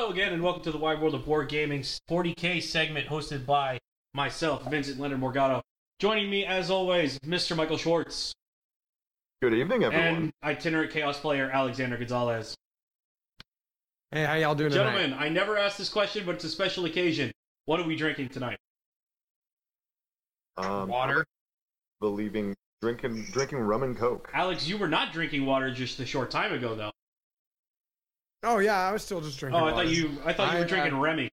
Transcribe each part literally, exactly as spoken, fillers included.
Hello again, and welcome to the Wide World of Wargaming's forty K segment hosted by myself, Vincent Leonard Morgado. Joining me, as always, Mister Michael Schwartz. Good evening, everyone. And itinerant Chaos player, Alexander Gonzalez. Hey, how y'all doing Gentlemen, tonight? I never asked this question, but it's a special occasion. What are we drinking tonight? Um, Water. Believing drinking drinking rum and coke. Alex, you were not drinking water just a short time ago, though. Oh yeah, I was still just drinking Oh, I water. thought you I thought you I- were drinking I- Remy.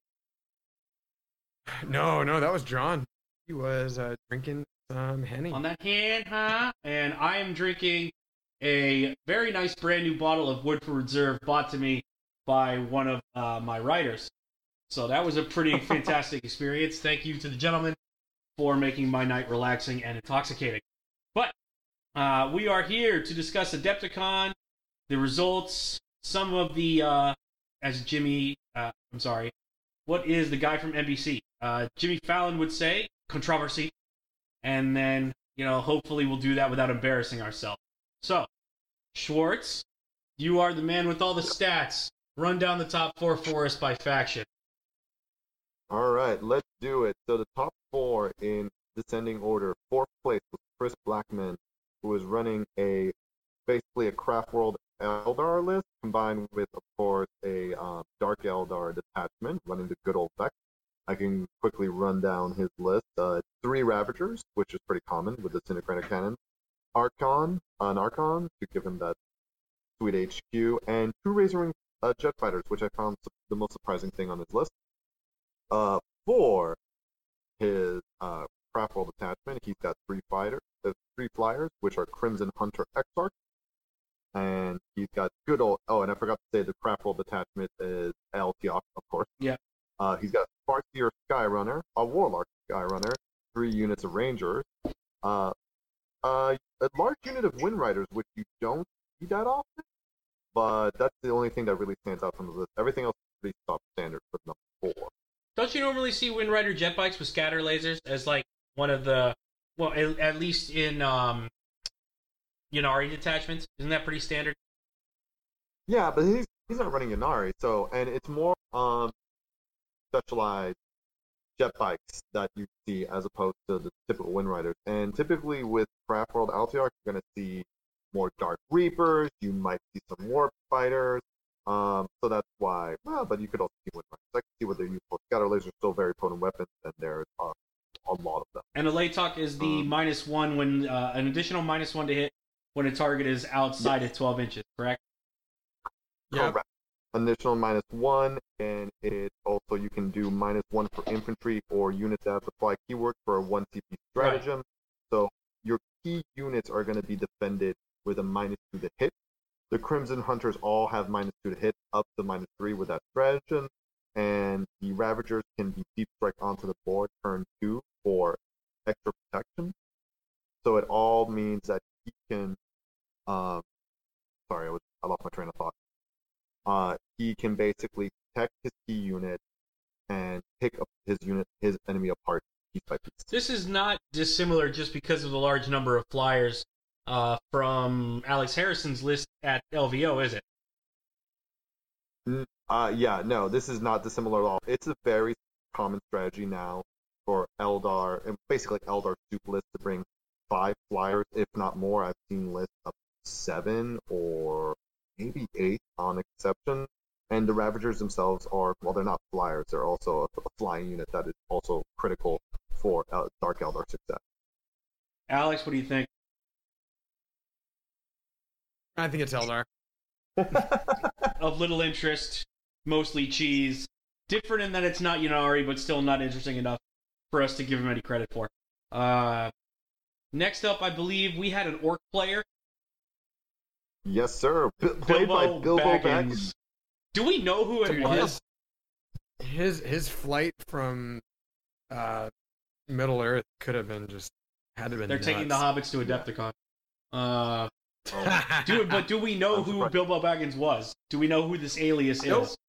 No, no, that was John. He was uh, drinking some Henny. On that hand, huh? And I am drinking a very nice brand new bottle of Woodford Reserve bought to me by one of uh, my writers. So that was a pretty fantastic experience. Thank you to the gentleman for making my night relaxing and intoxicating. But uh, we are here to discuss Adepticon, the results, some of the, uh, as Jimmy, uh, I'm sorry, what is the guy from N B C? Uh, Jimmy Fallon would say, controversy. And then, you know, hopefully we'll do that without embarrassing ourselves. So, Schwartz, you are the man with all the stats. Run down the top four for us by faction. All right, let's do it. So the top four in descending order. Fourth place was Chris Blackman, who is running a basically a Craft World Eldar list combined with, of course, a um, Dark Eldar detachment running the good old Vex. I can quickly run down his list. Uh, three Ravagers, which is pretty common with the Synchronicrator cannon. Archon, an Archon, to give him that sweet H Q, and two Razor Wing uh, jet fighters, which I found the most surprising thing on his list. Uh, for his uh, Craft World attachment, he's got three fighters, uh, three flyers, which are Crimson Hunter Exarch, and he's got good old. Oh, and I forgot to say the Craft World attachment is Altiok, of course. Yeah. Uh, he's got Farseer Skyrunner, a Warlock Skyrunner, three units of Rangers, uh, uh, a large unit of Wind Riders, which you don't see that often, but that's the only thing that really stands out from the list. Everything else is pretty substandard for number four. Don't you normally see Wind Rider jet bikes with scatter lasers as like one of the, well, at, at least in um, Yannari detachments? Isn't that pretty standard? Yeah, but he's he's not running Yanari, so and it's more um specialized jet bikes that you see as opposed to the typical Wind Riders. And typically with Craft World Altiok, you're gonna see more Dark Reapers. You might see some Warp Fighters. Um, so that's why. Well, but you could also see Wind Riders. I can see what they're used for. Scatter lasers are still very potent weapons, and there's uh, a lot of them. And a Latok is the Um, minus one when uh, an additional minus one to hit when a target is outside of twelve inches, correct? Yep. Correct. Initial minus one, and it also you can do minus one for infantry or units that have supply keywords for a one C P stratagem. So your key units are going to be defended with a minus two to hit. The Crimson Hunters all have minus two to hit, up to minus three with that stratagem, and the Ravagers can be deep strike onto the board turn two for extra protection. So it all means that he can. Um, sorry, I was I lost my train of thought. Uh, he can basically protect his key unit and pick up his unit, his enemy apart piece by piece. This is not dissimilar just because of the large number of flyers uh, from Alex Harrison's list at L V O, is it? Uh, yeah, no, this is not dissimilar at all. It's a very common strategy now for Eldar, and basically Eldar soup list to bring five flyers, if not more. I've seen lists of seven or maybe eight on exception. And the Ravagers themselves are, well, they're not flyers. They're also a, a flying unit that is also critical for uh, Dark Eldar success. Alex, what do you think? I think it's Eldar. Of little interest, mostly cheese. Different in that it's not Yannari, but still not interesting enough for us to give him any credit for. Uh, next up, I believe we had an Orc player. Yes, sir. B- played by Bilbo Baggins. Do we know who it was? His, his his flight from uh, Middle Earth could have been just had to been. They're nuts. taking the hobbits to Adepticon. Uh, Oh, do it, but do we know I'm who surprised. Bilbo Baggins was? Do we know who this alias Nope. is?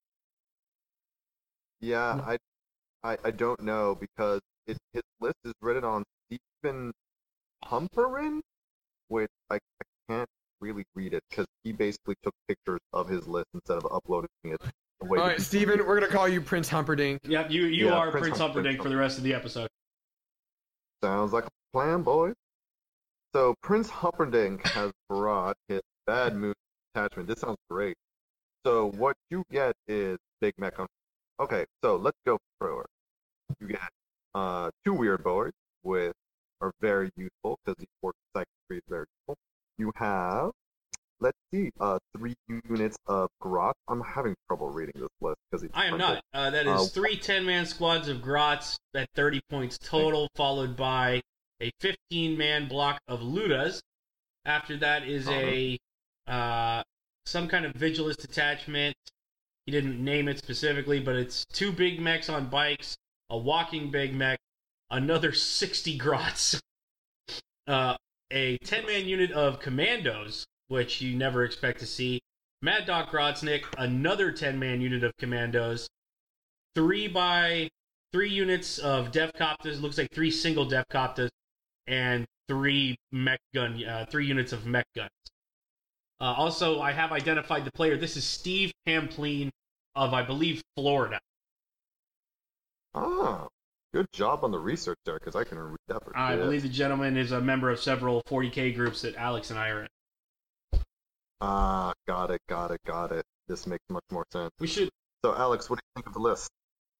yeah, I, I, I don't know because it, his list is written on Stephen Humperin, which I, I can't really read it because he basically took pictures of his list instead of uploading it the way All to right, do Steven, we're gonna call you Prince Humperdinck. Yep, you you Yeah, are Prince Prince Humperdinck. Humperdinck for the rest of the episode. Sounds like a plan, boys. So Prince Humperdinck has brought his Bad Moon attachment. This sounds great. So what you get is Big Mech on. Okay, so let's go through it. You get uh, two weird boys, which are very useful because the Orc Psychic Tree is very useful. You have, let's see, uh, three units of Grot. I'm having trouble reading this list because it's I am printed. not. Uh, that is Uh, three ten-man squads of Grots at thirty points total, followed by a fifteen-man block of Ludas. After that is a uh, some kind of Vigilist detachment. He didn't name it specifically, but it's two big mechs on bikes, a walking big mech, another sixty Grots, uh, a ten-man unit of Commandos, which you never expect to see, Mad Dog Grotsnick, another ten-man unit of Commandos, three by three units of Devcopters, looks like three single Devcopters, and three mech gun, uh, three units of mech guns. Uh, also, I have identified the player. This is Steve Pamplin of, I believe, Florida. Ah, good job on the research there, because I can read that for I shit. believe the gentleman is a member of several forty K groups that Alex and I are in. Ah, got it, got it, got it. This makes much more sense. We should. So, Alex, what do you think of the list?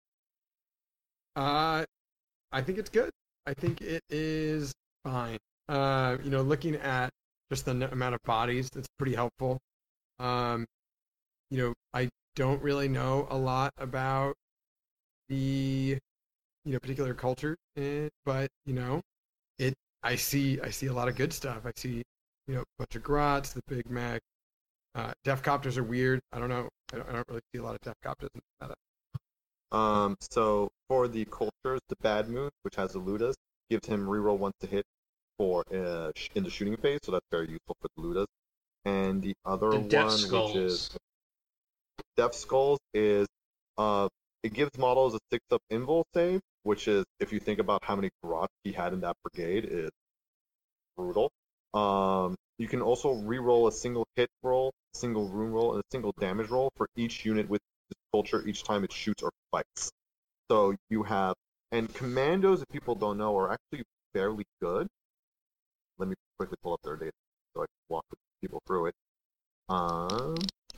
Uh, I think it's good. I think it is fine. Uh, you know, looking at just the n- amount of bodies, that's pretty helpful. Um, you know, I don't really know a lot about the, you know, particular culture, eh, but you know, it. I see, I see a lot of good stuff. I see, you know, a bunch of Grots, the Big Mac. Uh, Defcopters are weird. I don't know. I don't, I don't really see a lot of Defcopters in the meta. Um, so for the cultures, the Bad Moon, which has the Ludas, gives him reroll once to hit for uh, sh- in the shooting phase, so that's very useful for the Ludas. And the other The Death one, Skulls. which is Death Skulls, is uh, it gives models a six-up invul save, which is, if you think about how many Grots he had in that brigade, is brutal. Um, you can also reroll a single hit roll, a single rune roll, and a single damage roll for each unit with this culture each time it shoots or fights. So you have, and Commandos, if people don't know, are actually fairly good. Let me quickly pull up their data so I can walk people through it. Um,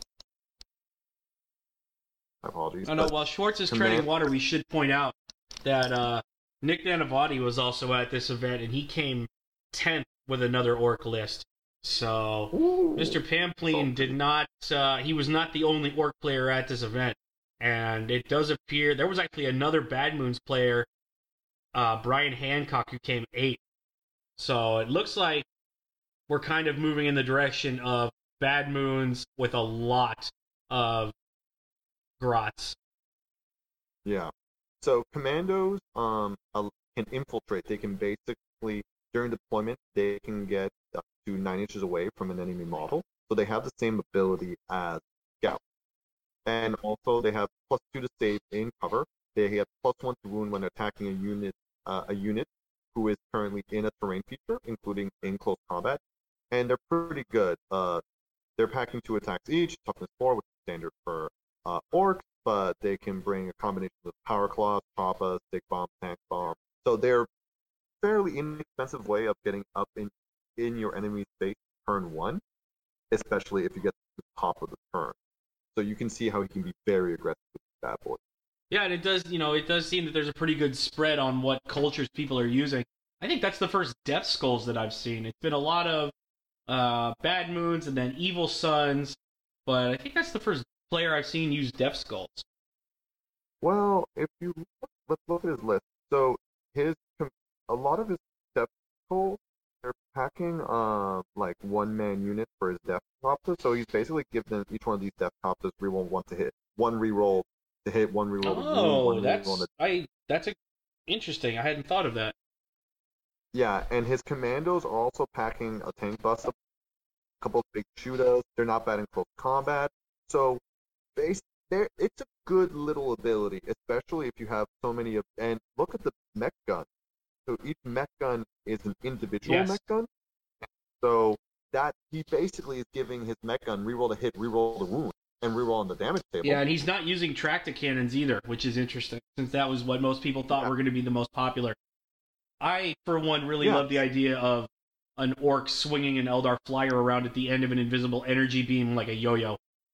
my apologies. Oh no, but while Schwartz is Command- treading water, we should point out that uh, Nick Nanavati was also at this event, and he came tenth with another orc list. So Ooh. Mister Pamplin did not, uh, he was not the only orc player at this event. And it does appear, there was actually another Bad Moons player, uh, Brian Hancock, who came eighth. So it looks like we're kind of moving in the direction of Bad Moons with a lot of Grots. Yeah. So Commandos um uh, can infiltrate. They can basically, during deployment, they can get up to nine inches away from an enemy model. So they have the same ability as Scout. And also they have plus two to save in cover. They have plus one to wound when attacking a unit, uh, a unit who is currently in a terrain feature, including in close combat. And they're pretty good. Uh, they're packing two attacks each, toughness four, which is standard for uh, orcs, but they can bring a combination of power claws, choppas, stick bomb, tank bomb. So they're fairly inexpensive way of getting up in in your enemy's face turn one, especially if you get to the top of the turn. So you can see how he can be very aggressive with bad boys. Yeah, and it does, you know, it does seem that there's a pretty good spread on what cultures people are using. I think that's the first Death Skulls that I've seen. It's been a lot of uh, Bad Moons and then Evil Suns, but I think that's the first player I've seen use Death Skulls. Well, if you look, let's look at his list. So his a lot of his Death Skulls, they're packing um like one man units for his Death Copters. So he's basically given each one of these Death Copters reroll one to hit, one reroll to hit, one reroll to wound, Oh, one that's reroll to... I that's a, interesting. I hadn't thought of that. Yeah, and his Commandos are also packing a tank bus, a couple of big shooters. They're not bad in close combat. So base there, it's a good little ability, especially if you have so many of. And look at the mech gun. So each mech gun is an individual Yes. mech gun. So that he basically is giving his mech gun reroll to hit, reroll to wound. and reroll on the damage table. Yeah, and he's not using tractor cannons either, which is interesting, since that was what most people thought Yeah. were going to be the most popular. I, for one, really Yeah. love the idea of an orc swinging an Eldar flyer around at the end of an invisible energy beam like a yo-yo.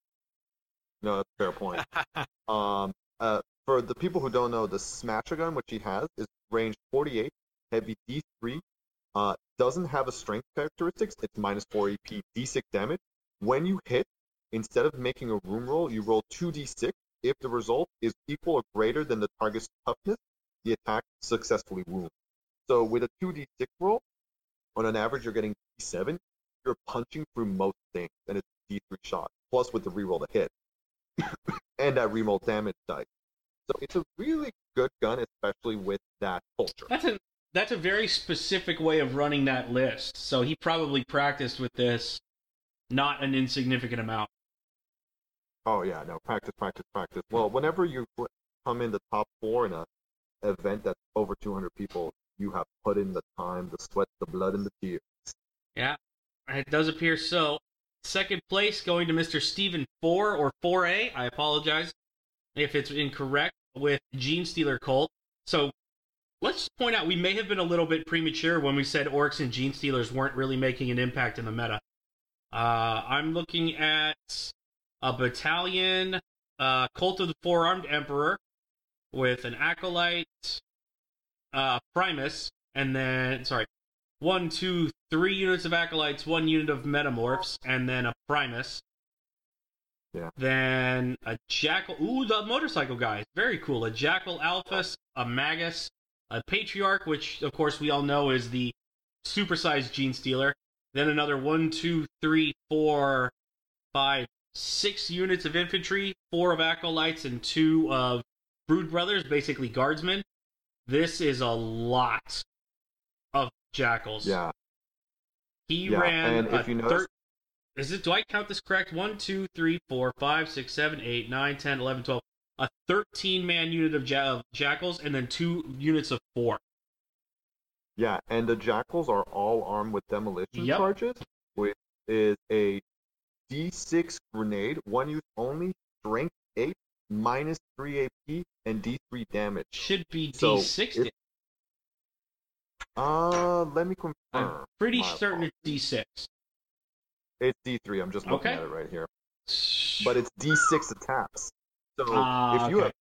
No, that's a fair point. um, uh, for the people who don't know, the Smasher gun, which he has, is range forty-eight, heavy D three, uh, doesn't have a strength characteristics. It's minus four A P, D six damage. When you hit, instead of making a room roll, you roll two D six. If the result is equal or greater than the target's toughness, the attack successfully wounds. So with a two D six roll, on an average, you're getting D seven. You're punching through most things, and it's D three shot, plus with the reroll to hit. And that reroll damage dice. So it's a really good gun, especially with that culture. That's a that's a very specific way of running that list. So he probably practiced with this not an insignificant amount. Oh yeah, no, practice, practice, practice. Well, whenever you come in the top four in a event that's over two hundred people, you have put in the time, the sweat, the blood, and the tears. Yeah, it does appear so. Second place going to Mister Stephen four or four A. I apologize if it's incorrect, with Gene Stealer Colt. So let's point out we may have been a little bit premature when we said Orcs and Gene Stealers weren't really making an impact in the meta. Uh, I'm looking at a battalion, uh, Cult of the Four-Armed Emperor, with an Acolyte, uh, Primus, and then, sorry, one, two, three units of Acolytes, one unit of Metamorphs, and then a Primus. Yeah. Then a Jackal, ooh, the motorcycle guys, very cool. A Jackal Alphas, a Magus, a Patriarch, which, of course, we all know is the supersized Gene Stealer. Then another one, two, three, four, five, six units of infantry, four of Acolytes, and two of Brood Brothers, basically guardsmen. This is a lot of Jackals. Yeah. He Yeah, ran and a if you notice- thir- Is it? Do I count this correct? One, two, three, four, five, six, seven, eight, nine, ten, eleven, twelve. A thirteen-man unit of, ja- of Jackals, and then two units of four. Yeah, and the Jackals are all armed with demolition Yep. charges, which is a D six grenade, one use only, strength eight, minus three A P, and D three damage. Should be So, D six. it- Uh, let me confirm. I'm pretty My certain it's D six. It's D three. I'm just looking Okay. at it right here. But it's D six attacks. So Ah, if you okay. have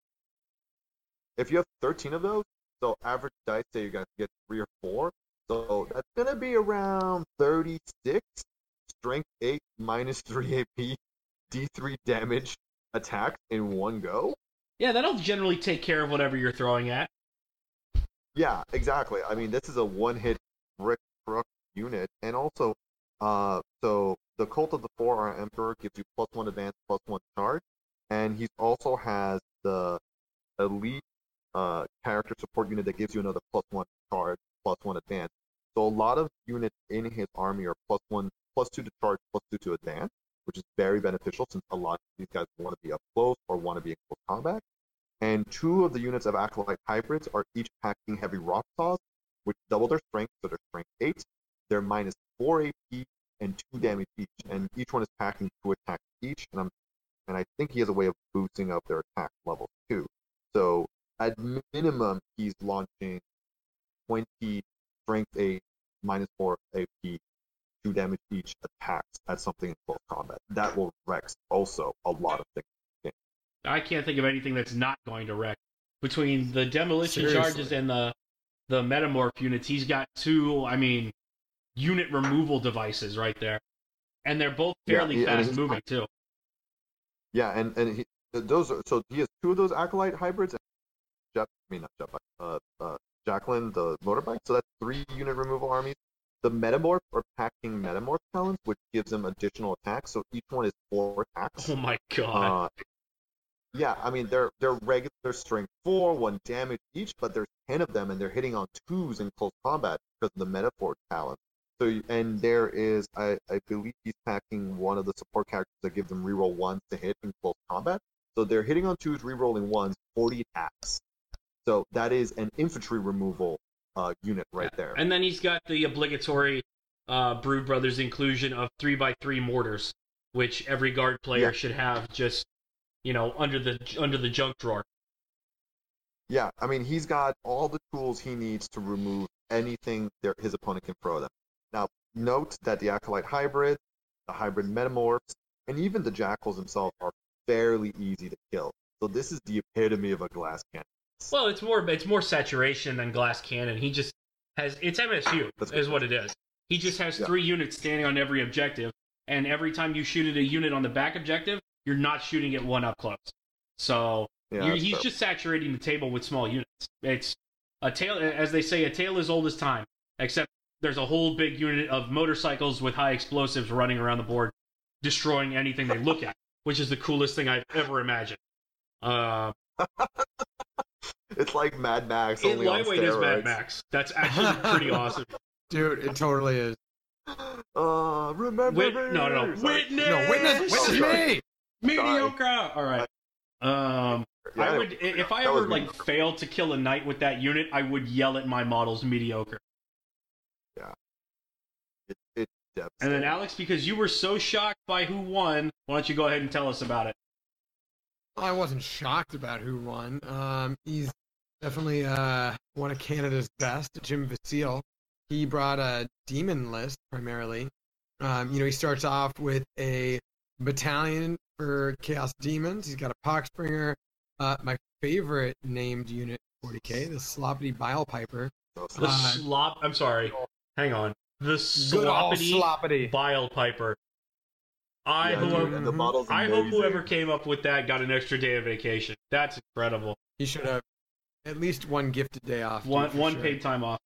if you have thirteen of those, so average dice say you're gonna get three or four. So that's gonna be around thirty-six. Strength eight minus three A P, D three damage attacks in one go. Yeah, that'll generally take care of whatever you're throwing at. Yeah, exactly. I mean, this is a one-hit brick truck unit, and also, uh, so the Cult of the Four-Armed Emperor gives you plus one advance, plus one charge, and he also has the elite uh, character support unit that gives you another plus one charge, plus one advance. So a lot of units in his army are plus one, plus two to charge, plus two to advance, which is very beneficial since a lot of these guys want to be up close or want to be in close combat. And two of the units of Acolyte hybrids are each packing heavy rock saws, which double their strength, so they're strength eight. They're minus four A P and two damage each, and each one is packing two attacks each. And I'm, and I think he has a way of boosting up their attack level too. So at minimum, he's launching twenty strength eight, minus four A P, two damage each attacks at something in close combat. That will wreck also a lot of things. I can't think of anything that's not going to wreck. Between the demolition Seriously. charges and the the metamorph units, he's got two, I mean, unit removal devices right there. And they're both Yeah, fairly yeah, and fast he's- moving, too. Yeah, and and he, those are so he has two of those Acolyte hybrids. And Jeff, I mean not Jeff, uh, uh, Jacqueline, the motorbike. So that's three unit removal armies. The Metamorph are packing Metamorph talents, which gives them additional attacks. So each one is four attacks. Oh my god. Uh, yeah, I mean they're they're regular strength four, one damage each, but there's ten of them, and they're hitting on twos in close combat because of the Metaphor talent. So you- and there is, I, I believe he's packing one of the support characters that give them reroll ones to hit in close combat. So they're hitting on twos, rerolling ones, forty attacks. So that is an infantry removal uh, unit right there. And then he's got the obligatory uh, Brood Brothers inclusion of three by three mortars, which every guard player Yeah. should have just, you know, under the under the junk drawer. Yeah, I mean, he's got all the tools he needs to remove anything their, his opponent can throw them. Now, note that the Acolyte Hybrid, the Hybrid Metamorphs, and even the Jackals themselves are fairly easy to kill. So this is the epitome of a glass cannon. Well, it's more it's more saturation than glass cannon. He just has it's M S U That's is good. what it is. He just has Yeah. three units standing on every objective, and every time you shoot at a unit on the back objective, you're not shooting at one up close. So Yeah, you're, that's he's fair. just saturating the table with small units. It's a tale, as they say, a tale as old as time. Except there's a whole big unit of motorcycles with high explosives running around the board, destroying anything they look at, which is the coolest thing I've ever imagined. Uh, It's like Mad Max, it only on lightweight is Mad steroids. Max. That's actually pretty awesome. Dude, it totally is. Uh, remember Wit- me? no, no, no. Sorry. Witness! No, witness, witness sorry. me. Mediocre. All right. Um, Yeah, I would if I that was ever like mediocre. failed to kill a knight with that unit, I would yell at my models mediocre. It, it's And then devastating. Alex, because you were so shocked by who won, why don't you go ahead and tell us about it? I wasn't shocked about who won. Um, he's definitely uh, one of Canada's best, Jim Vasile. He brought a demon list primarily. Um, you know, he starts off with a battalion for Chaos Demons. He's got a Poxbringer. Uh, my favorite named unit, forty K, the Sloppity Bile Piper. So The Uh, slop. I'm sorry. Hang on. The Good old sloppity Sloppity. bile piper. I yeah, dude, whoever and the Mhm. model's I hope amazing. whoever came up with that got an extra day of vacation. That's incredible. He should have at least one gifted day off. dude, One for one sure. paid time off.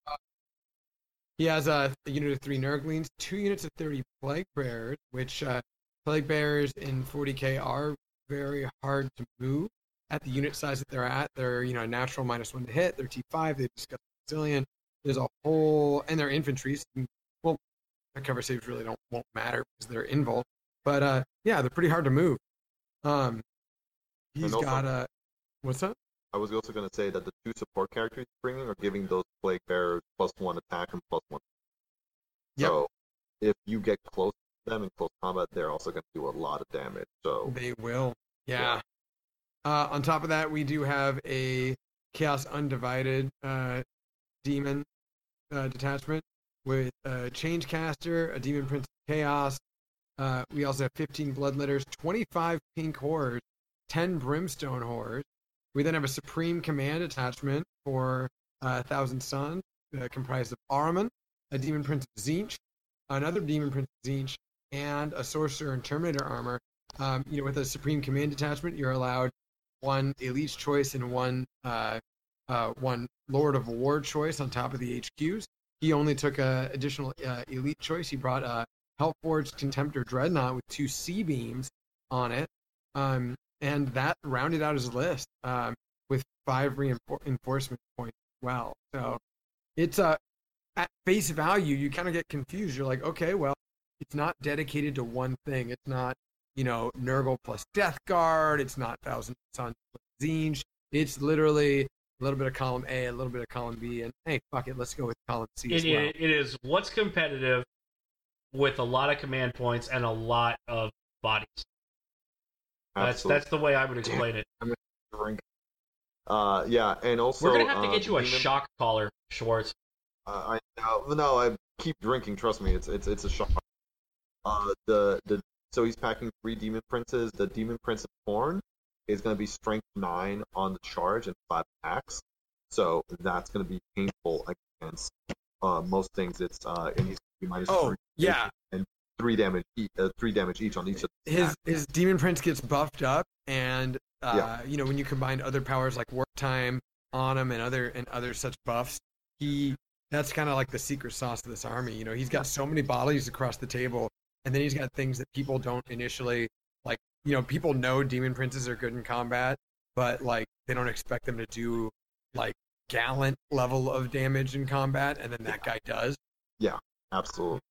He has a, a unit of three Nurglings, two units of thirty Plague Bearers, which uh, Plague Bearers in forty K are very hard to move at the unit size that they're at. They're, you know, natural minus one to hit. They're T five. They discuss Brazilian. There's a whole, and they're infantry. So, well, their cover saves really don't won't matter because they're invul. But uh, yeah, they're pretty hard to move. Um, he's And also- got a, what's up? I was also going to say that the two support characters he's bringing are giving those Plague Bearers plus one attack and plus one. Yep. So if you get close to them in close combat, they're also going to do a lot of damage. So They will. Yeah. Uh, on top of that, we do have a Chaos Undivided uh, demon uh, detachment with a Changecaster, a Demon Prince of Chaos. Uh, we also have fifteen Bloodletters, twenty-five Pink Horrors, ten Brimstone Horrors. We then have a Supreme Command attachment for uh, Thousand Suns, uh, comprised of Ahriman, a Demon Prince of Tzeentch, another Demon Prince of Tzeentch, and a Sorcerer and Terminator armor. Um, you know, with a Supreme Command detachment, you're allowed one Elite choice and one uh, uh, one Lord of War choice on top of the H Qs. He only took a additional uh, Elite choice. He brought a Hellforged Contemptor Dreadnought with two C beams on it, um, and that rounded out his list um, with five reinforcement points as well. So it's a at face value, you kind of get confused. You're like, okay, well, it's not dedicated to one thing. It's not, you know, Nurgle plus Death Guard. It's not Thousand Suns plus Tzeentch. It's literally a little bit of column A, a little bit of column B, and hey, fuck it, let's go with column C as It, well. it, it is what's competitive with a lot of command points and a lot of bodies. That's absolutely. that's the way I would explain it. Drink. Uh, yeah, and also We're gonna have to uh, get you a Demon- shock collar, Schwartz. Uh, I no, no, I keep drinking. Trust me, it's it's it's a shock. Uh, the the so he's packing three demon princes. The demon prince of Thorn is going to be strength nine on the charge and five attacks. So that's going to be painful against uh, most things. It's uh, and he's gonna be minus Oh, three yeah. and three damage each, uh, three damage each on each of the His attacks. his Demon Prince gets buffed up, and uh, Yeah. you know, when you combine other powers like Warp Time on him and other and other such buffs, he that's kind of like the secret sauce of this army. You know, he's got so many bodies across the table, and then he's got things that people don't initially like. You know, people know Demon Princes are good in combat, but like they don't expect them to do like gallant level of damage in combat, and then that guy does. Absolutely.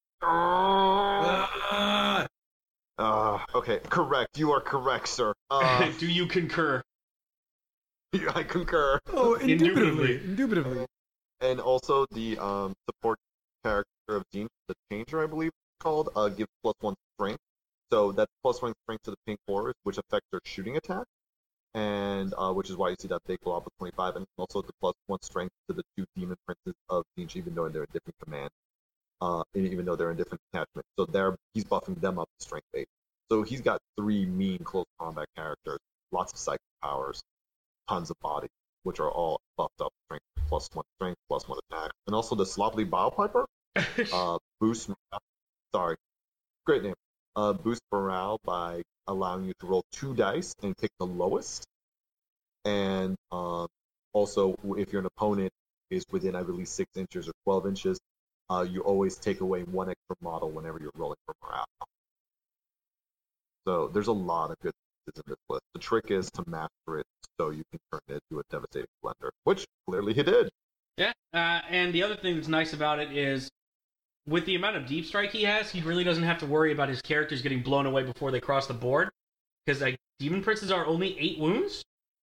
Ah! Uh, okay, correct. You are correct, sir. Uh, Do you concur? I concur. Oh, Indubitably. indubitably, indubitably. And also the um, support character of Dean, the Changer, I believe it's called, uh, gives plus one strength So that's plus one strength to the pink horse, which affects their shooting attack, and uh, which is why you see that big blob with twenty-five, and also the plus one strength to the two demon princes of Tzeentch, even though they're in different command, uh, even though they're in different attachments. So they're he's buffing them up to strength eight. So he's got three mean close combat characters, lots of psychic powers, tons of body, which are all buffed up strength, plus one strength, plus one attack, and also the Sloppy Bilepiper uh, boosts. Sorry, great name. Uh, boost morale by allowing you to roll two dice and pick the lowest. And um, also, if your opponent is within, I believe, six inches or twelve inches, uh, you always take away one extra model whenever you're rolling for morale. So there's a lot of good things in this list. The trick is to master it so you can turn it into a devastating blender, which clearly he did. Yeah, uh, and the other thing that's nice about it is, with the amount of deep strike he has, he really doesn't have to worry about his characters getting blown away before they cross the board. Because like demon princes are only eight wounds.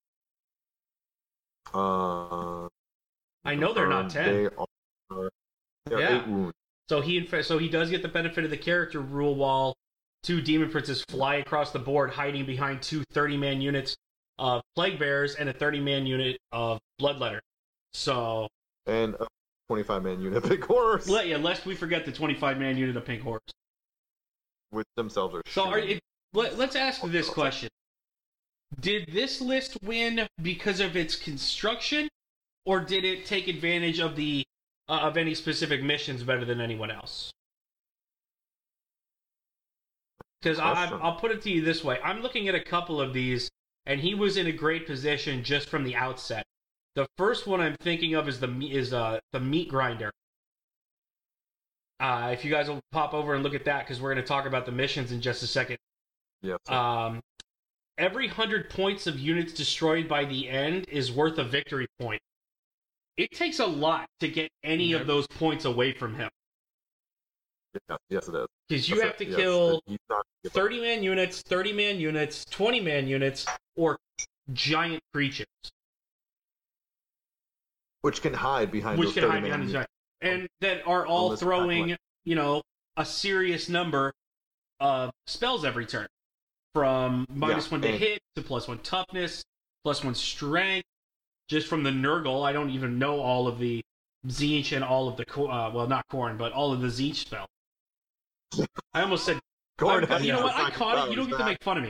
Uh, I know they're not ten. They are. They're Yeah. eight wounds. So he so he does get the benefit of the character rule while two demon princes fly across the board, hiding behind two thirty-man units of plague bearers and a thirty-man unit of bloodletter. So And a twenty-five man unit big horse, let, yeah, lest we forget the twenty-five man unit of pink horse. which themselves are. So are, shooting. it, let, let's ask this question: did this list win because of its construction, or did it take advantage of the uh, of any specific missions better than anyone else? Because I'll put it to you this way: I'm looking at a couple of these, and he was in a great position just from the outset. The first one I'm thinking of is the is uh the meat grinder. Uh, if you guys will pop over and look at that, because we're going to talk about the missions in just a second. Yes. Um, every hundred points of units destroyed by the end is worth a victory point. It takes a lot to get any Yep. of those points away from him, yes, yes, it is. because you That's have it, to yes, kill he's not- thirty man units, thirty man units, twenty man units, or giant creatures, which can hide behind which those can thirty hide man behind these units. giant, and that are all Unless throwing, attack you know, a serious number of spells every turn, from minus Yeah, one to and- hit to plus one toughness, plus one strength. Just from the Nurgle, I don't even know all of the Tzeentch and all of the co- uh, well, not Khorne, but all of the Tzeentch spells. I almost said, Khorne I- has you know no what? I psychic caught it. You don't powers get to make fun of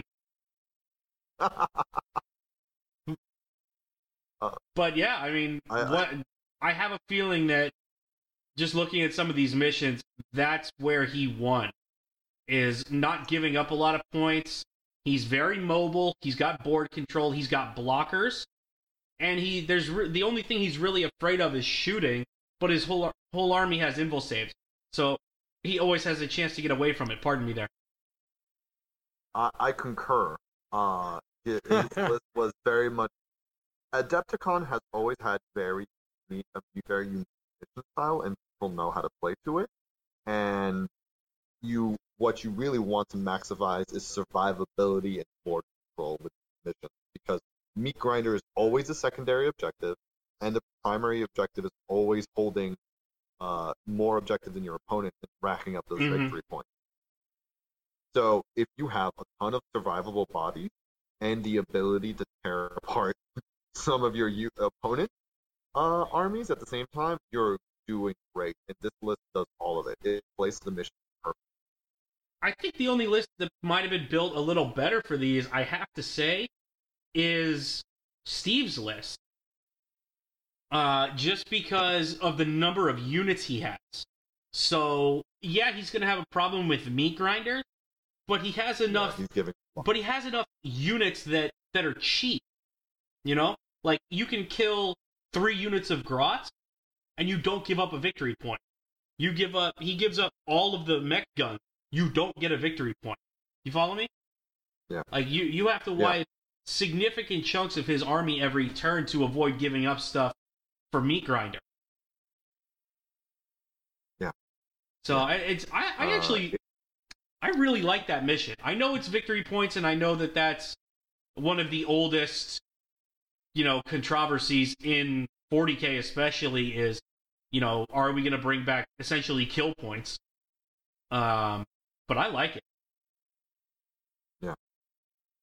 me. back. But yeah, I mean, I- I- what I have a feeling that just looking at some of these missions, that's where he won. Is not giving up a lot of points. He's very mobile. He's got board control. He's got blockers, and he there's re- the only thing he's really afraid of is shooting. But his whole whole army has invul saves, so he always has a chance to get away from it. Pardon me there. I, I concur. Uh, his, his list was very much. Adepticon has always had very unique, a very unique mission style, and people know how to play to it. And you, what you really want to maximize is survivability and board control with missions, because meat grinder is always a secondary objective, and the primary objective is always holding uh, more objective than your opponent and racking up those Mhm. victory points. So if you have a ton of survivable bodies and the ability to tear apart some of your u- opponent uh, armies at the same time, you're doing great. And this list does all of it. It plays the mission perfect. I think the only list that might have been built a little better for these, I have to say, is Steve's list. Uh, just because of the number of units he has. So, yeah, he's going to have a problem with meat grinders, but he has enough Yeah, he's giving. but he has enough units that, that are cheap. You know? Like, you can kill three units of Grot, and you don't give up a victory point. You give up, he gives up all of the mech guns. You don't get a victory point. You follow me? Yeah. Like, you, you have to Yeah. wipe significant chunks of his army every turn to avoid giving up stuff for meat grinder. Yeah. So, I, it's, I, I Uh, actually, I really like that mission. I know it's victory points, and I know that that's one of the oldest, you know, controversies in forty K especially is, you know, are we going to bring back essentially kill points? Um, but I like it.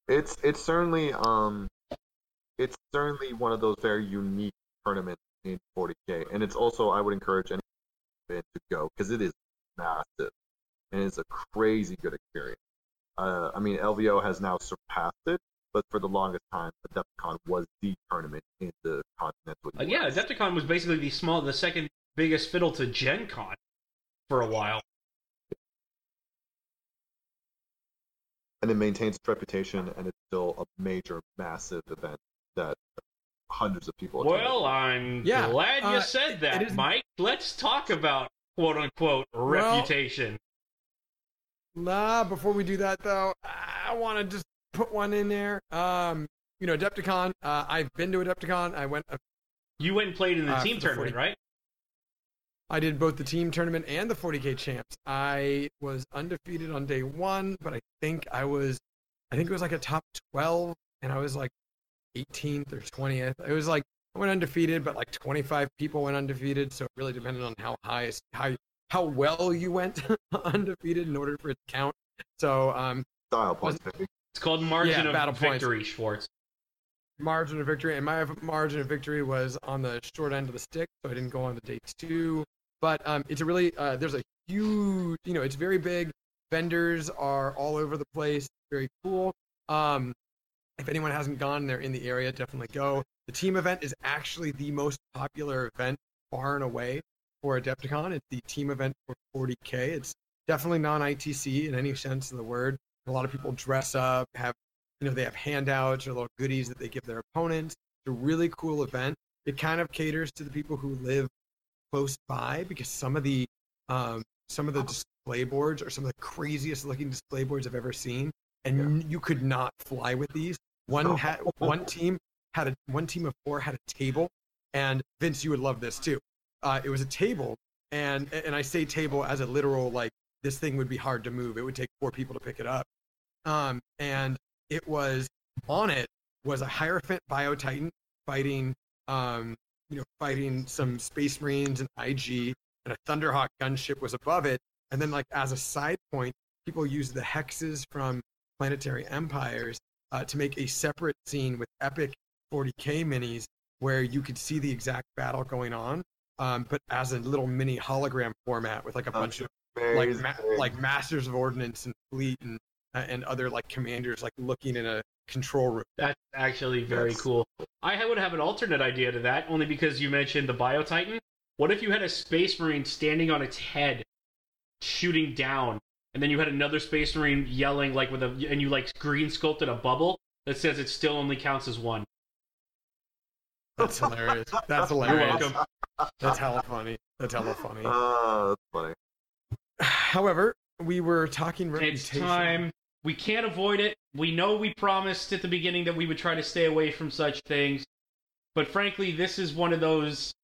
It's it's certainly um it's certainly one of those very unique tournaments in forty K, and it's also I would encourage anyone to go because it is massive and it's a crazy good experience. Uh, I mean, L V O has now surpassed it, but for the longest time, Adepticon was the tournament in the continental U S. Uh, yeah, Adepticon was basically the small, the second biggest fiddle to Gen Con for a while. And it maintains its reputation, and it's still a major, massive event that hundreds of people attend. Well, I'm Yeah, glad you uh, said that, it is- Mike. Let's talk about quote-unquote Well- reputation. Nah, before we do that though, I want to just put one in there. Um, you know, Adepticon. Uh, I've been to Adepticon. I went. You went and played in the uh, team for the tournament, forty right? I did both the team tournament and the forty K champs. I was undefeated on day one, but I think I was, I think it was like a top twelve, and I was like eighteenth or twentieth. It was like I went undefeated, but like twenty-five people went undefeated, so it really depended on how high, how how well you went undefeated in order for it to count. So um, Style points, baby. It's called margin Yeah, battle of points. victory, Schwartz. margin of victory, and my margin of victory was on the short end of the stick, so I didn't go on the day two. But um, it's a really uh, there's a huge, you know, it's very big. Vendors are all over the place. Very cool. Um, if anyone hasn't gone, they're in the area, definitely go. The team event is actually the most popular event far and away for Adepticon. It's the team event for forty K. It's definitely non-I T C in any sense of the word. A lot of people dress up, have, you know, they have handouts or little goodies that they give their opponents. It's a really cool event. It kind of caters to the people who live close by because some of the um, some of the display boards are some of the craziest looking display boards I've ever seen, and you could not fly with these. One had one team had a one team of four had a table, and Vince, you would love this too. Uh, it was a table, and and I say table as a literal, like, this thing would be hard to move. It would take four people to pick it up. Um, and it was on it was a Hierophant Biotitan fighting, um, you know, fighting some Space Marines and I G, and a Thunderhawk gunship was above it. And then, like, as a side point, people used the hexes from Planetary Empires uh, to make a separate scene with epic forty K minis where you could see the exact battle going on, um, but as a little mini hologram format with like a bunch of like ma- like Masters of Ordnance and Fleet and uh, and other like commanders like looking in a control room. That's actually very Yes. cool. I would have an alternate idea to that, only because you mentioned the Biotitan. What if you had a Space Marine standing on its head, shooting down, and then you had another Space Marine yelling like with a, and you like green sculpted a bubble that says it still only counts as one. That's hilarious. That's You're hilarious. welcome. That's hella funny. That's hella funny. Ah, that's funny. However, we were talking It's reputation. time. We can't avoid it. We know we promised at the beginning that we would try to stay away from such things. But frankly, this is one of those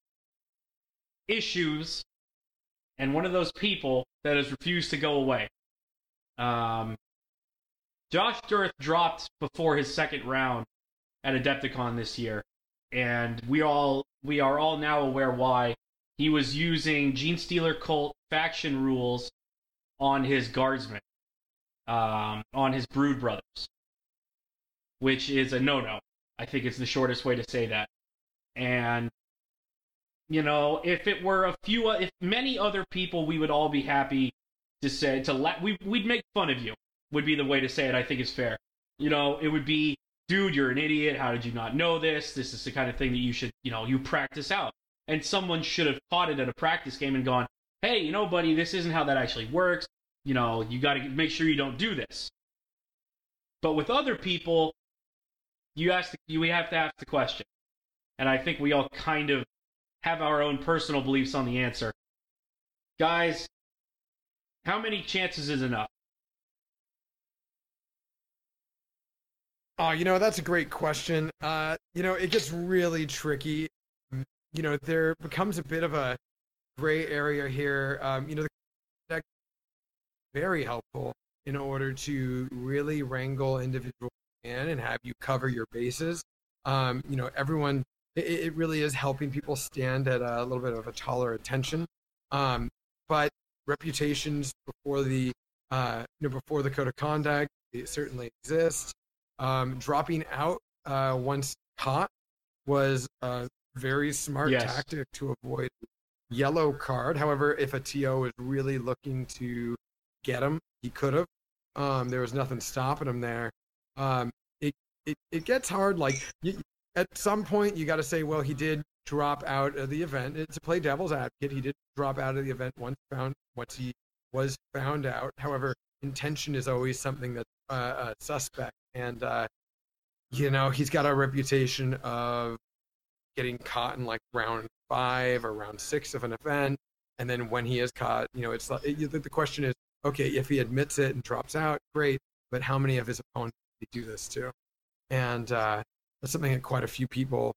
issues and one of those people that has refused to go away. Um, Josh Dirth dropped before his second round at Adepticon this year, and we all we are all now aware why. He was using Genestealer Cult faction rules on his guardsmen, um, on his Brood Brothers, which is a no-no. I think it's the shortest way to say that. And, you know, if it were a few, if many other people, we would all be happy to say, to la- we, we'd make fun of you, would be the way to say it. I think it's fair. You know, it would be, dude, you're an idiot. How did you not know this? This is the kind of thing that you should, you know, you practice out. And someone should have caught it at a practice game and gone, hey, you know, buddy, this isn't how that actually works. You know, you got to make sure you don't do this. But with other people, you ask, the, you have to ask the question. And I think we all kind of have our own personal beliefs on the answer. Guys, how many chances is enough? Oh, you know, that's a great question. Uh, you know, it gets really tricky. You know, there becomes a bit of a gray area here. Um, you know, the deck is very helpful in order to really wrangle individuals in and have you cover your bases. Um, you know, everyone, it, it really is helping people stand at a little bit of a taller attention. Um, but reputations before the, uh, you know, before the code of conduct, it certainly exists. Um, dropping out uh, once caught was a very smart Yes. tactic to avoid yellow card. However, if a T O was really looking to get him, he could have. Um, there was nothing stopping him there. Um, it, it it gets hard. Like you, at some point, you got to say, well, he did drop out of the event. It's to play devil's advocate. He did drop out of the event once found once he was found out. However, intention is always something that's uh, a suspect, and uh, you know he's got a reputation of getting caught in like round five or round six of an event, and then when he is caught, you know, it's like it, the question is, okay, if he admits it and drops out, great, but how many of his opponents did he do this to? And uh, that's something that quite a few people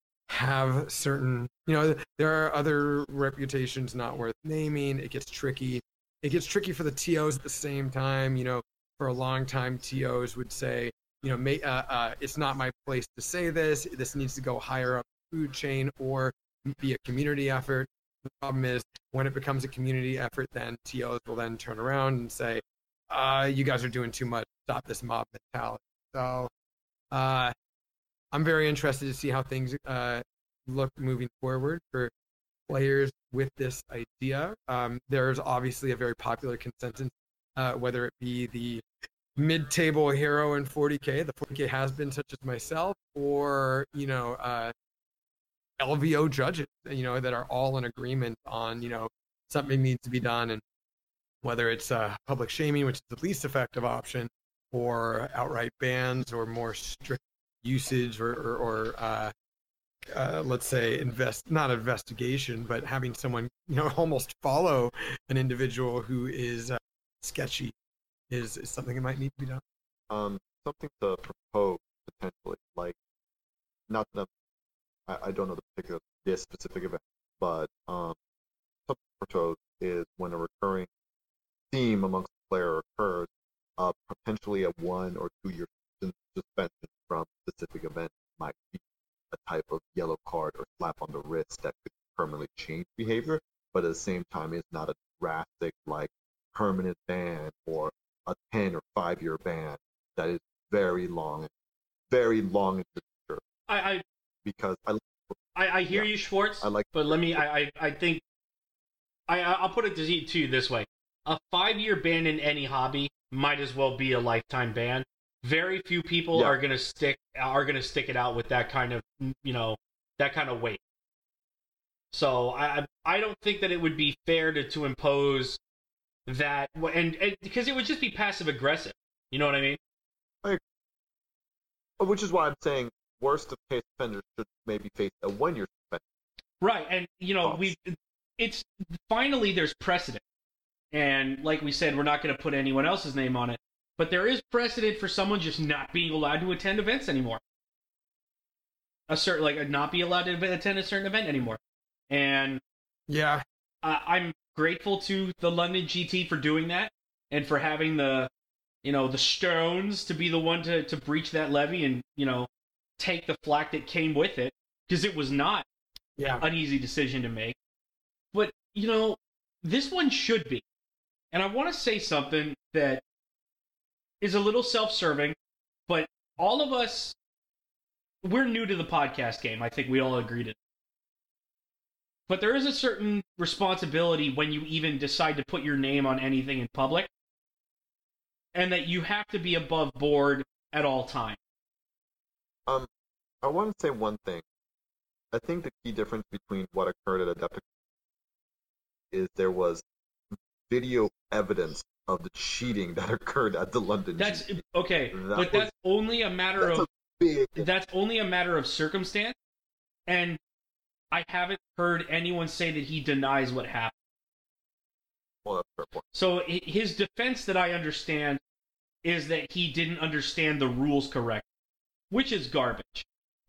have certain, you know, there are other reputations not worth naming. It gets tricky. It gets tricky for the T Os at the same time. You know, for a long time, T Os would say, you know, may, uh, uh, it's not my place to say this. This needs to go higher up the food chain or be a community effort. The problem is when it becomes a community effort, then T Os will then turn around and say, uh, you guys are doing too much. Stop this mob mentality. So uh, I'm very interested to see how things uh, look moving forward for players with this idea. Um, there's obviously a very popular consensus, uh, whether it be the mid-table hero in forty K, the forty K has been such as myself, or, you know, uh, L V O judges, you know, that are all in agreement on, you know, something needs to be done. And whether it's uh, public shaming, which is the least effective option, or outright bans, or more strict usage, or, or, or uh, uh, let's say invest, not investigation, but having someone, you know, almost follow an individual who is uh, sketchy is, is something that might need to be done. Um, something to propose potentially, like, not that I, I don't know the particular this specific event, but um, something to propose is when a recurring theme amongst the player occurs, uh, potentially a one or two year suspension from a specific event might be a type of yellow card or slap on the wrist that could permanently change behavior, but at the same time is not a drastic like permanent ban or a ten or five year ban that is very long, very long in the future. I, I because I, I, I hear yeah, you, Schwartz. I like, but let me. I, I, I think. I, I'll put it to you to you this way: a five-year ban in any hobby might as well be a lifetime ban. Very few people yeah. are gonna stick are gonna stick it out with that kind of you know that kind of weight. So I I don't think that it would be fair to to impose that and, and because it would just be passive aggressive. You know what I mean? I, which is why I'm saying worst of case offenders should maybe face a one year suspension. Right, and you know we it's finally there's precedent, and like we said, we're not going to put anyone else's name on it, but there is precedent for someone just not being allowed to attend events anymore. A certain like not be allowed to attend a certain event anymore, and yeah, uh, I'm grateful to the London G T for doing that and for having the you know the stones to be the one to to breach that levy and you know take the flack that came with it, because it was not yeah. an easy decision to make. But, you know, this one should be. And I want to say something that is a little self-serving, but all of us, we're new to the podcast game. I think we all agreed it. But there is a certain responsibility when you even decide to put your name on anything in public, and that you have to be above board at all times. Um, I want to say one thing. I think the key difference between what occurred at Adepticon is there was video evidence of the cheating that occurred at the London That's G P. okay, That but was, that's only a matter that's of a big, that's only a matter of circumstance, and I haven't heard anyone say that he denies what happened. well, that's a fair point. So his defense that I understand is that he didn't understand the rules correctly, which is garbage.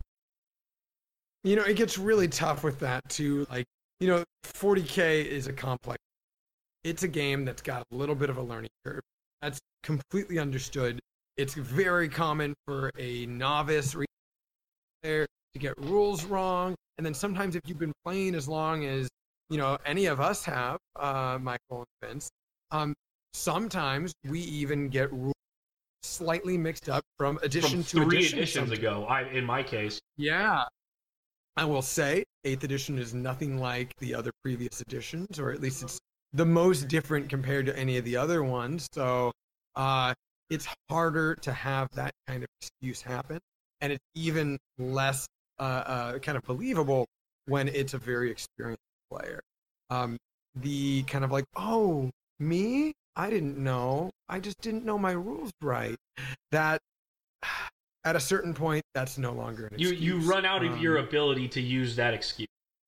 You know, it gets really tough with that too. Like, you know, forty K is a complex. It's a game that's got a little bit of a learning curve. That's completely understood. It's very common for a novice player to get rules wrong. And then sometimes if you've been playing as long as, you know, any of us have, uh, Michael and Vince, um, sometimes we even get rules slightly mixed up from edition From to three edition. editions sometimes. ago, I in my case. Yeah. I will say, eighth edition is nothing like the other previous editions, or at least it's the most different compared to any of the other ones. So uh, it's harder to have that kind of excuse happen, and it's even less uh, uh, kind of believable when it's a very experienced player. Um, the kind of like, oh, me? I didn't know. I just didn't know my rules right. That at a certain point, that's no longer an You excuse. you run out of Um, your ability to use that excuse.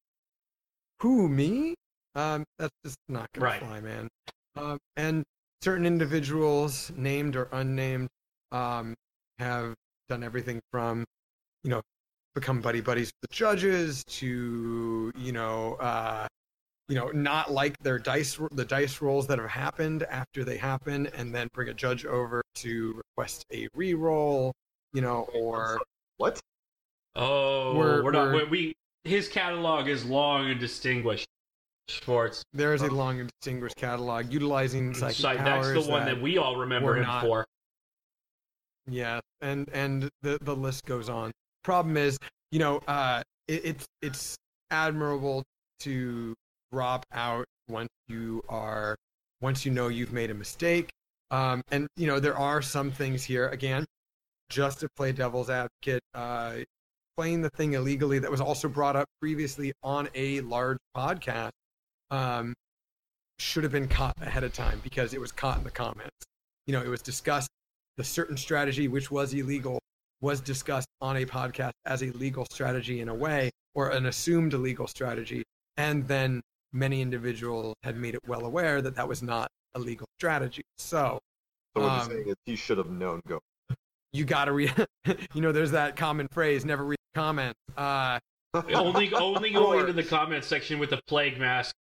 Who, me? Um, that's just not gonna Right. fly, man. Um, and certain individuals, named or unnamed, um, have done everything from, you know, become buddy buddies with the judges to, you know, uh, you know, not like their dice, the dice rolls that have happened after they happen, and then bring a judge over to request a re-roll, you know, or What? Oh, We're- we're, not. we're- We his catalog is long and distinguished. Schwartz. there is a long and distinguished catalog utilizing psychic Psy- powers. that's the one that that we all remember were him not- for. Yeah, and and the the list goes on. Problem is, you know, uh, it, it's it's admirable to drop out once you are once you know you've made a mistake. Um, and you know there are some things here again, just to play devil's advocate, uh, playing the thing illegally that was also brought up previously on a large podcast. Um, should have been caught ahead of time because it was caught in the comments. You know, it was discussed. The certain strategy, which was illegal, was discussed on a podcast as a legal strategy in a way, or an assumed illegal strategy. And then many individuals had made it well aware that that was not a legal strategy. So So what Um, you're saying is he should have known go. you got to read, you know, there's that common phrase, never read the comments. Uh, only only going into the comment section with the plague mask.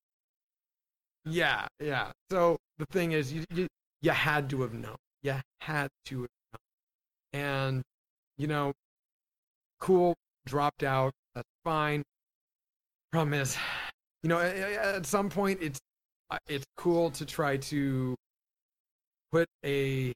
yeah, yeah. So the thing is, you, you, you had to have known. You had to have known. And, you know, cool, dropped out. That's fine. Problem is, you know, at, at some point, it's uh, it's cool to try to put a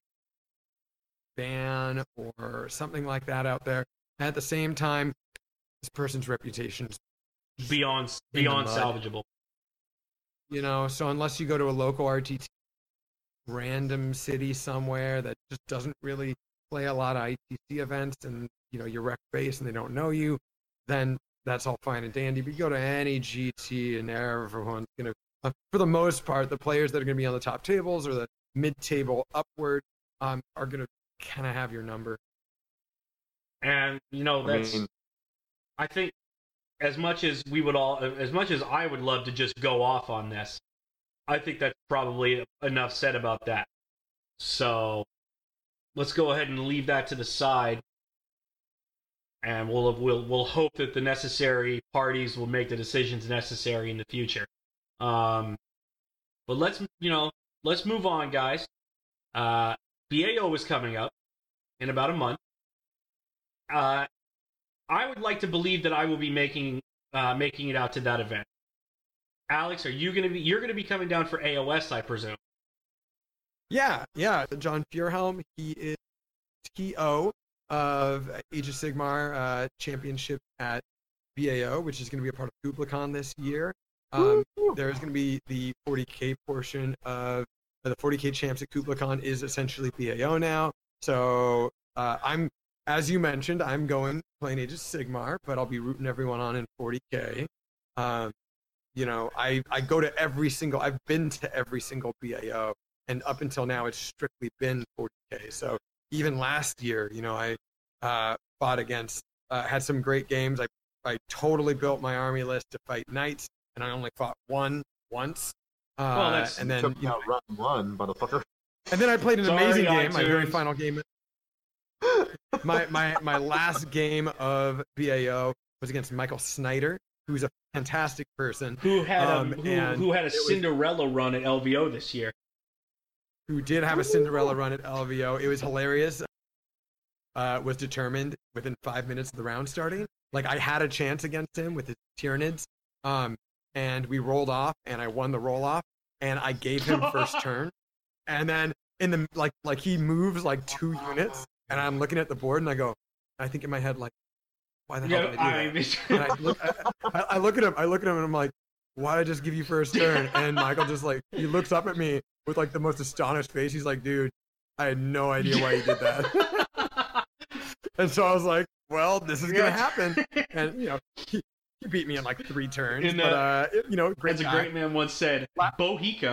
ban or something like that out there. At the same time, this person's reputation's, Beyond In the beyond mud. salvageable. you know, so unless you go to a local R T T, random city somewhere that just doesn't really play a lot of I T C events, and you know you're rec base and they don't know you, then that's all fine and dandy. But you go to any G T and everyone's gonna, uh, for the most part, the players that are gonna be on the top tables or the mid-table upward, um, are gonna kind of have your number. And you know I that's. mean, I think as much as we would all, as much as I would love to just go off on this, I think that's probably enough said about that. So let's go ahead and leave that to the side, and we'll we'll we'll hope that the necessary parties will make the decisions necessary in the future. Um, but let's you know let's move on, guys. Uh, B A O is coming up in about a month. Uh, I would like to believe that I will be making uh, making it out to that event. Alex, are you gonna be? You're gonna be coming down for A O S, I presume. Yeah, yeah. John Fierhelm, he is T O of Age of Sigmar uh, Championship at B A O, which is going to be a part of KublaCon this year. Um, there's going to be the forty K portion of uh, the forty K champs at KublaCon is essentially B A O now. So uh, I'm, as you mentioned, I'm going playing Age of Sigmar, but I'll be rooting everyone on in forty K. Um, you know, I, I go to every single, I've been to every single B A O, and up until now, it's strictly been forty K. So even last year, you know, I uh, fought against, uh, had some great games. I, I totally built my army list to fight knights, and I only fought one once. Uh, Well, that's- and then, took you know, out round one, motherfucker. and then I played an Sorry, amazing game, my very iTunes. final game. My, my, my last game of B A O was against Michael Snyder, who's a fantastic person, Who had Um, a who, and who had a it was- Cinderella run at L V O this year? who did have a Cinderella run at L V O. It was hilarious. Uh, was determined within five minutes of the round starting. Like I had a chance against him with his Tyranids, um, and we rolled off, and I won the roll off, and I gave him first turn, and then in the like like he moves like two units, and I'm looking at the board, and I go, I think in my head like, why the hell Yeah, did I do that? I, And I look, I, I look at him, I look at him, and I'm like, why did I just give you first turn? And Michael just like he looks up at me with like the most astonished face. He's like, dude, I had no idea why you did that. And so I was like, well, this is gonna happen. And you know, he, he beat me in like three turns. In, uh, but uh, it- you know, great as a guy. great man once said, Bohica.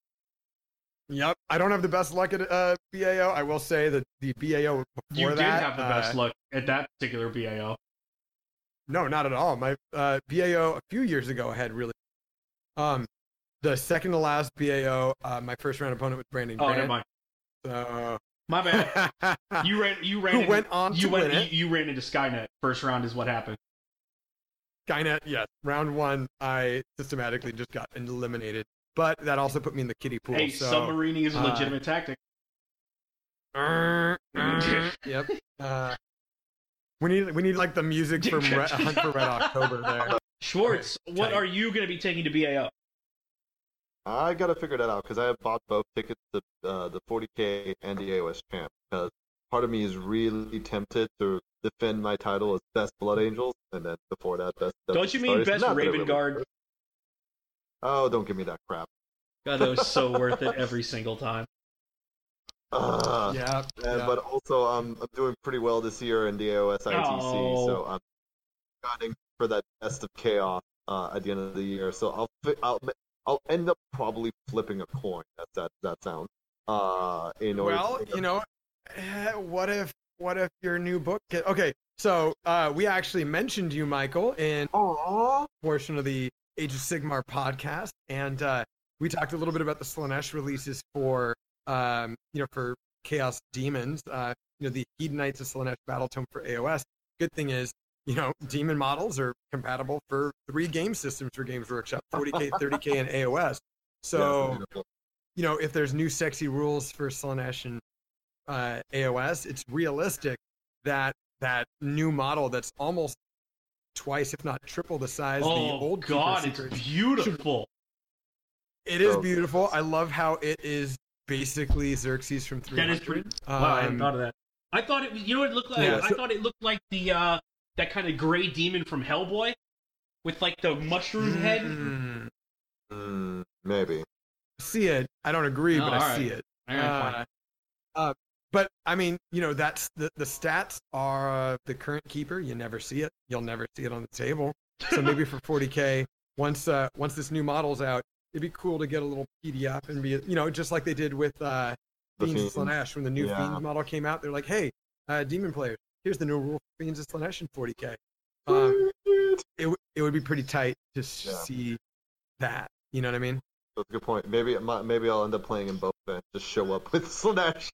Yep, I don't have the best luck at uh, B A O. I will say that the B A O before You did that, have the best uh, luck at that particular B A O. No, not at all. My uh, B A O a few years ago had really. Um, the second to last B A O, uh, my first round opponent was Brandon Oh, Grant. never mind. So My bad. You ran. You ran. Who into, went on you to went, win it. You, you ran into Skynet. First round is what happened. Skynet, yes. Round one, I systematically just got eliminated, but that also put me in the kiddie pool. Hey, so, submarining is a uh, legitimate tactic. uh, uh, yep. Uh, we need we need like the music from Red, Hunt for Red October there. Schwartz, what tight. are you going to be taking to B A O? I gotta figure that out because I have bought both tickets to uh, the forty K and the A O S champ. Because part of me is really tempted to defend my title as best Blood Angels, and then before that, best. Don't you mean Stars. best Not that it Raven really Guard? matters. Oh, don't give me that crap. God, that was so worth it every single time. Uh, Yeah, and, yeah. But also, um, I'm doing pretty well this year in the A O S I T C, Oh. so I'm gunning for that best of chaos uh, at the end of the year. So I'll fi- I'll I'll end up probably flipping a coin. That's that that sounds. Uh, in order Well, to you know, eh, what if what if your new book? Get, okay, so uh, we actually mentioned you, Michael, in Aww. portion of the Age of Sigmar podcast, and uh, we talked a little bit about the Slaanesh releases for, um, you know, for Chaos Demons. Uh, you know, the Hedonites of Slaanesh Battle Tome for A O S. Good thing is, you know, demon models are compatible for three game systems for Games Workshop: forty K, thirty K, and A O S. So, Yeah, beautiful. you know, if there's new sexy rules for Slaanesh and uh, A O S, it's realistic that that new model that's almost twice, if not triple, the size of the Oh old Keeper God, it's Secrets. beautiful. It is So- beautiful. I love how it is basically Xerxes from three That hundred. is pretty. Wow, I hadn't Um, thought of that. I thought it was. You know what it looked like? Yeah, I so- thought it looked like the uh, that kind of gray demon from Hellboy, with like the mushroom head. mm, Mm, maybe. see it. I don't agree, Oh, but I alright. see it. All right, fine. Uh, uh, but I mean, you know, that's the the stats are uh, the current keeper. You never see it. You'll never see it on the table. So maybe for forty K, once uh, once this new model's out, it'd be cool to get a little P D F and be, you know, just like they did with uh, The Fiends of Fiend. Slaanesh when the new Yeah. Fiends model came out. They're like, hey, uh, demon players, here's the new rule for Fiends of Slaanesh in forty K. Um, it w- it would be pretty tight to s- Yeah. see that. You know what I mean? That's a good point. Maybe it might, maybe I'll end up playing in both and just show up with Slaanesh.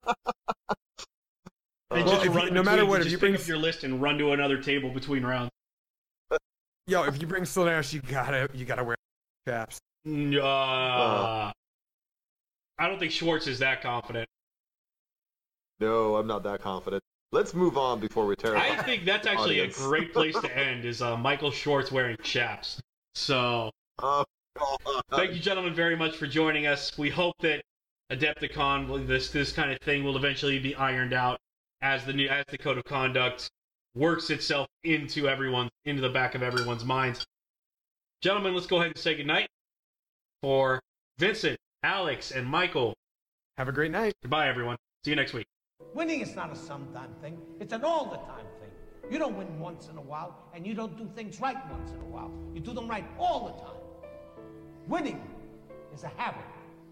And Well, just if you- run no matter between- what, if just you pick bring- up your list and run to another table between rounds. Yo, if you bring Slaanesh, you gotta you gotta wear caps. Uh, I don't think Schwartz is that confident. No, I'm not that confident. Let's move on before we tear I up. think that's actually Audience. a great place to end. Is uh, Michael Schwartz wearing chaps? So Oh, God. thank you, gentlemen, very much for joining us. We hope that Adepticon, will- this this kind of thing, will eventually be ironed out as the new as the code of conduct works itself into everyone into the back of everyone's minds. Gentlemen, let's go ahead and say goodnight. For Vincent, Alex, and Michael, Have a great night. goodbye, everyone. See you next week. Winning is not a sometime thing, it's an all the time thing. You don't win once in a while, and you don't do things right once in a while. You do them right all the time. Winning is a habit.